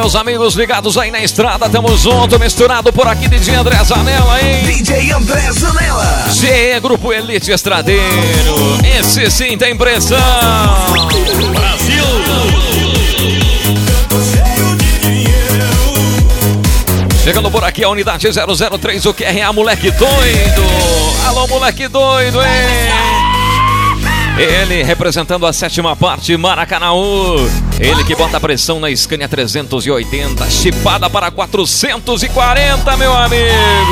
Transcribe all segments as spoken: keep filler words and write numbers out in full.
meus amigos ligados aí na estrada, tamo junto, misturado por aqui, D J André Zanella, hein? D J André Zanella. G E Grupo Elite Estradeiro, esse sim tem pressão. Brasil! Chegando por aqui a unidade zero zero três, o Q R A, moleque doido. Alô, moleque doido, hein? Ele representando a sétima parte, Maracanaú. Ele que bota pressão na Scania trezentos e oitenta, chipada para quatrocentos e quarenta, meu amigo.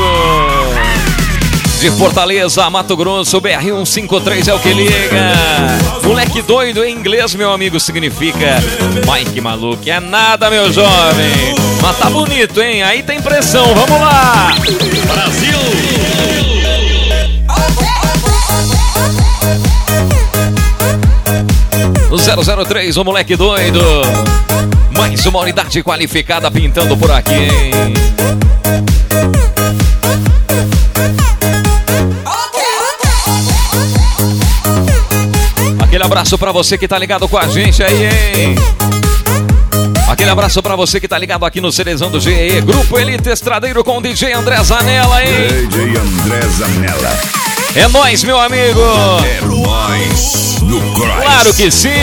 De Fortaleza, Mato Grosso, B R cento e cinquenta e três é o que liga. Moleque doido em inglês, meu amigo, significa Mike maluco. É nada, meu jovem. Mas tá bonito, hein? Aí tem pressão, vamos lá. Brasil! zero zero três, o moleque doido. Mais uma unidade qualificada pintando por aqui, hein? Aquele abraço pra você que tá ligado com a gente aí, hein? Aquele abraço pra você que tá ligado aqui no Cerezão do G E, Grupo Elite Estradeiro com o D J André Zanella, hein? D J André Zanella. É nóis, meu amigo! É nóis no Cross. Claro que sim!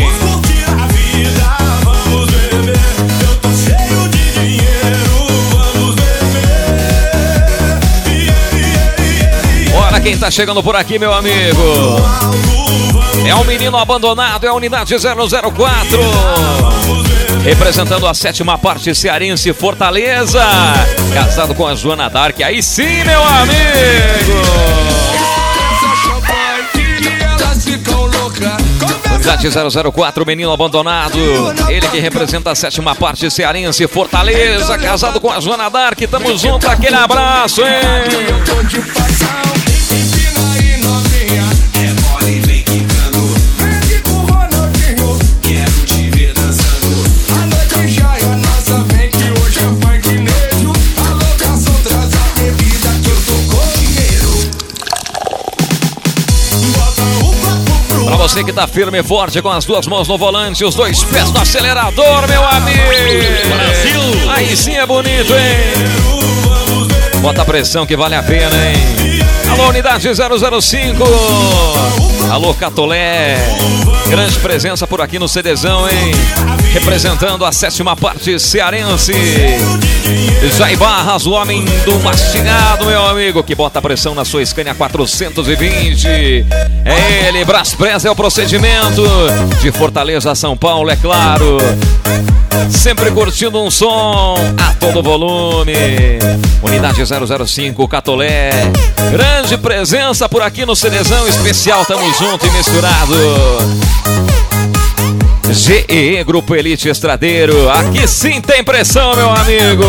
Olha quem tá chegando por aqui, meu amigo! É um menino abandonado, é a unidade zero zero quatro. Representando a sétima parte cearense, Fortaleza. Casado com a Joana Dark, aí sim, meu amigo! Unidade zero zero quatro, menino abandonado. Ele que representa a sétima parte cearense, Fortaleza. Casado com a Joana Dark, tamo junto, aquele abraço, hein? Você que tá firme e forte com as duas mãos no volante, os dois pés no acelerador, meu amigo. Brasil! Aí sim é bonito, hein? Bota a pressão que vale a pena, hein? Alô, unidade zero zero cinco. Alô, Catolé. Grande presença por aqui no CDzão, hein? Representando a sétima parte cearense. Jair Barras, o homem do mastigado, meu amigo, que bota pressão na sua Scania quatrocentos e vinte. É ele, Braspress é o procedimento. De Fortaleza a São Paulo, é claro. Sempre curtindo um som a todo volume. Unidade zero zero cinco, Catolé. Grande presença por aqui no CDzão especial, tamo junto e misturado. G E Grupo Elite Estradeiro, aqui sim tem pressão, meu amigo.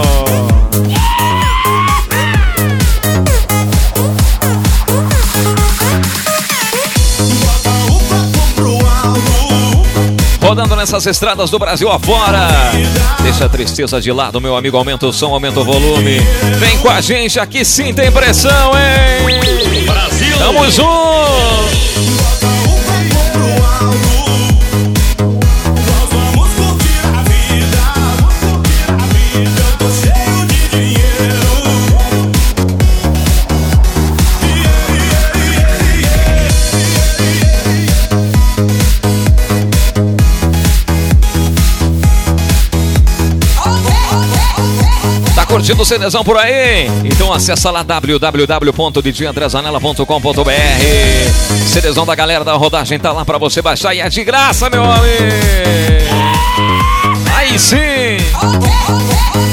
Rodando nessas estradas do Brasil afora. Deixa a tristeza de lado, meu amigo, aumenta o som, aumenta o volume. Vem com a gente, aqui sim tem pressão, hein? Brasil! Tamo junto! Curtindo o CDzão por aí? Então acessa lá w w w ponto d j andré zanella ponto com ponto b r. CDzão da galera da rodagem tá lá pra você baixar e é de graça, meu amigo. Aí sim!